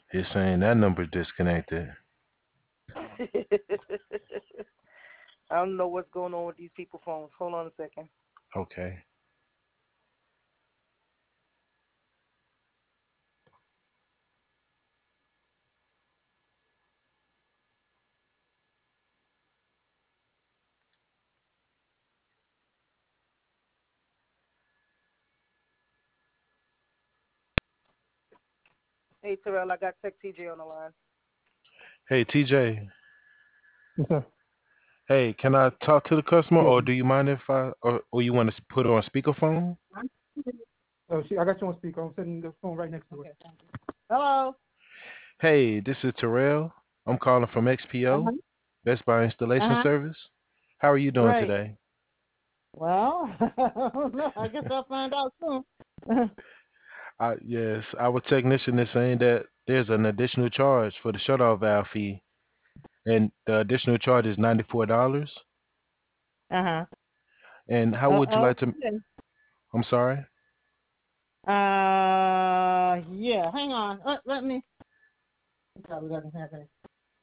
It's saying that number disconnected. I don't know what's going on with these people phones. Hold on a second. Okay. Hey Terrell, I got Tech TJ on the line. Hey, TJ. Okay. Hey, can I talk to the customer, Yeah. or do you mind if or you want to put it on speakerphone? Oh, I got you on speaker. I'm sitting the phone right next to her. Hello. Hey, this is Terrell. I'm calling from Uh-huh. XPO, Best Buy Installation Uh-huh. Service. How are you doing Right. today? Well, I don't know. I guess I'll find out soon. Yes, our technician is saying that there's an additional charge for the shutoff valve fee, and the additional charge is $94. Uh-huh. And how would you Uh-oh. like to? Okay. I'm sorry. Yeah. Hang on. Let me. He probably doesn't have any.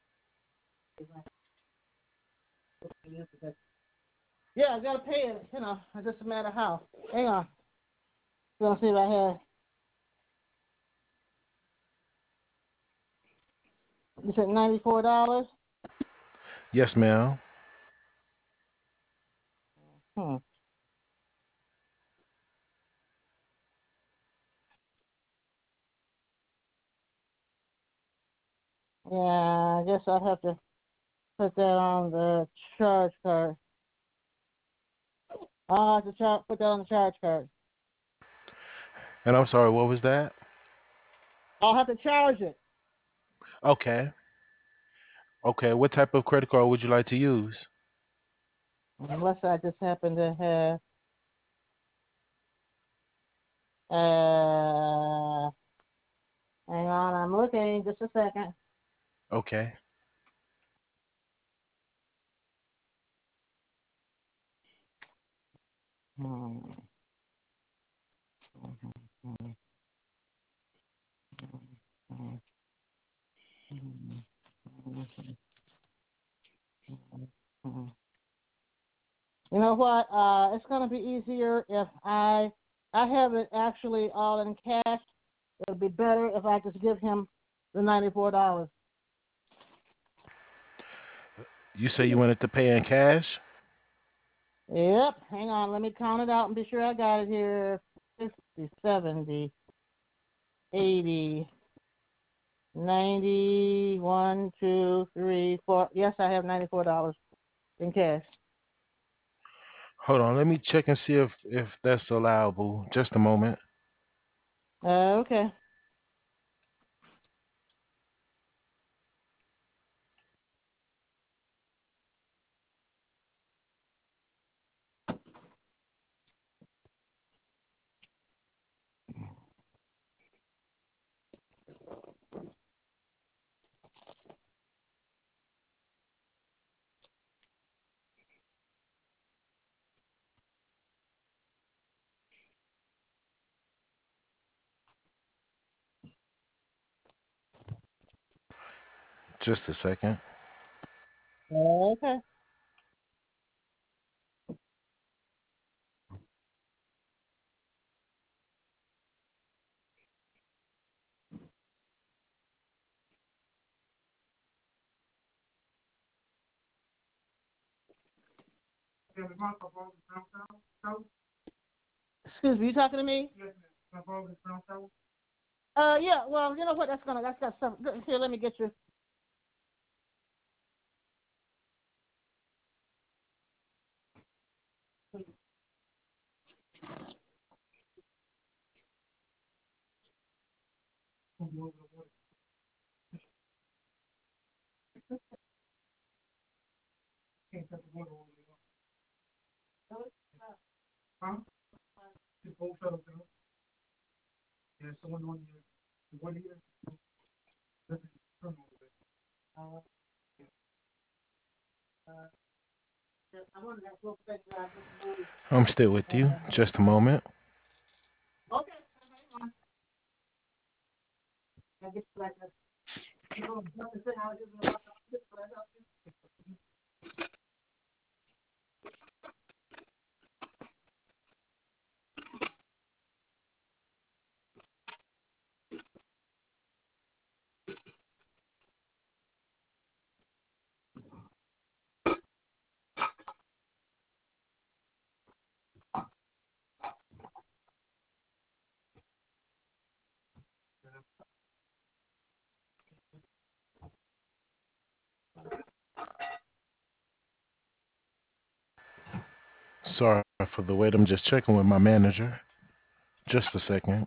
Yeah, I gotta pay it. It's just a matter of how. Hang on. Gonna see if I have. You said $94. Yes, ma'am. Hmm. Yeah, I guess I'll have to put that on the charge card. I'll have to put that on the charge card. And I'm sorry, what was that? I'll have to charge it. Okay. Okay. What type of credit card would you like to use? Unless I just happen to have uh hang on, I'm looking just a second. Okay. Hmm. You know what? It's gonna be easier if I have it actually all in cash. It'll be better if I just give him the $94. You say you wanted to pay in cash? Yep. Hang on, let me count it out and be sure I got it here. 60, 70, 80, 90, 1, 2, 3, 4. Yes, I have $94 in cash. Hold on, let me check and see if that's allowable. Just a moment. Okay. Just a second. Okay. Excuse me, you talking to me? Yeah. Well, you know what? That's got some. Here, let me get you. I'm still with you. Just a moment. Okay. I get you like this. Sorry for the wait. I'm just checking with my manager. Just a second.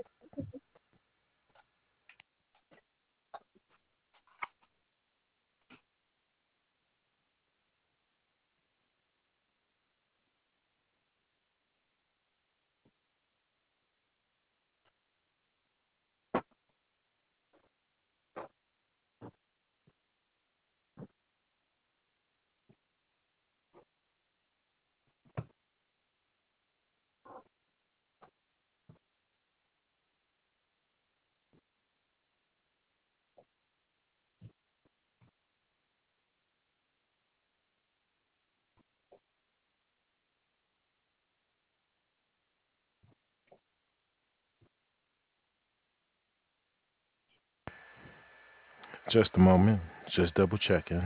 Just a moment. Just double checking.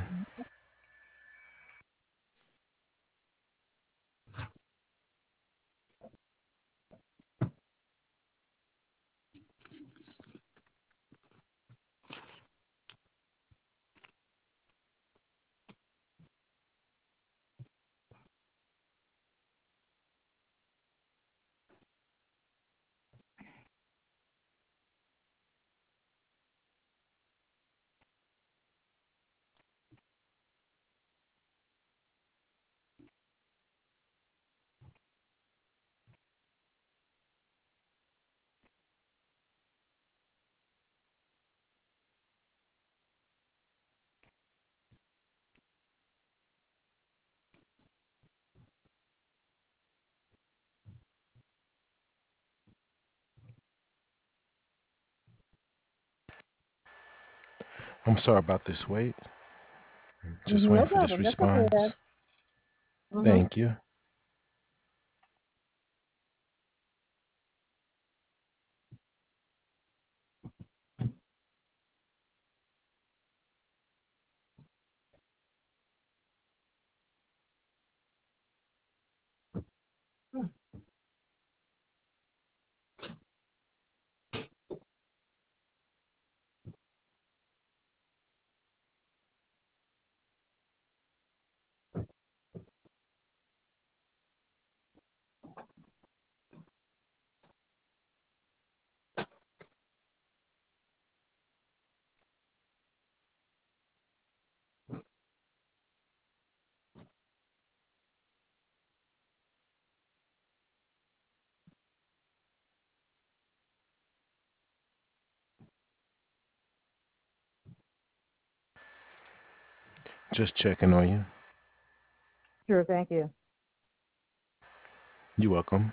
I'm sorry about this wait. Just No waiting for this problem. That's okay, Dad. response. Mm-hmm. Thank you. Just checking on you. Sure, thank you. You're welcome.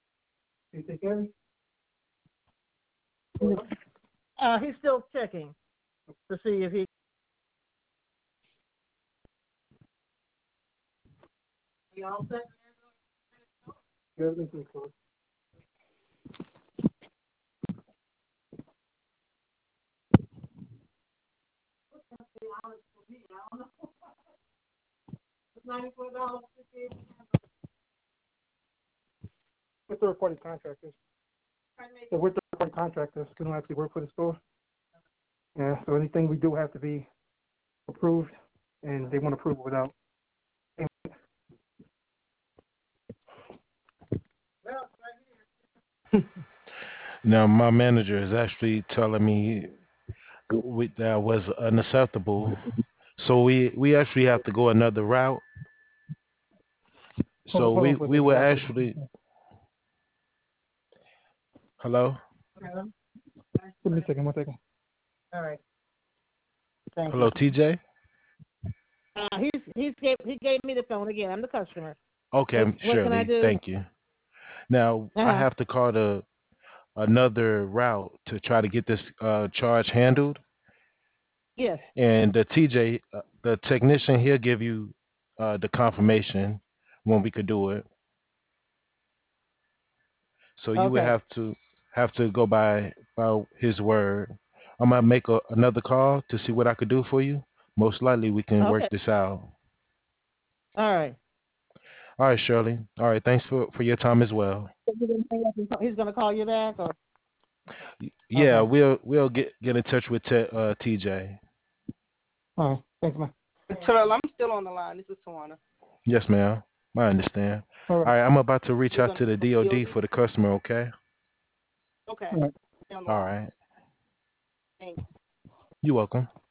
You take care of it? He's still checking. to see if he. You all set? Yeah, everything's closed. $94. We're third-party contractors. So we're third-party contractors. We don't actually work for the store. Yeah, so anything we do have to be approved, and they won't approve it without. Now, my manager is actually telling me that was unacceptable. So we actually have to go another route. So Hold on for a we second. were actually, hello? Give me a second, 1 second. All right. Thank Hello, you. TJ? He gave me the phone again. I'm the customer. Okay, What can I Shirley, do? thank you. Now, I Uh-huh. have to call another route to try to get this charge handled. Yes. And the TJ, the technician, he'll give you the confirmation when we could do it. So you would Okay. have to go by his word. I'm gonna make another call to see what I could do for you. Most likely we can work Okay. this out. All right. All right, Shirley. All right, thanks for your time as well. He's gonna call you back, or Yeah, okay. we'll get in touch with TJ. All right, thanks, man. Terrell, I'm still on the line. This is Tawana. Yes, ma'am. I understand. All All right. right, I'm about to reach You're out gonna to the call DOD DOD? for the customer, okay? Okay. All right. Stay on the All line. right. Thanks. You're welcome.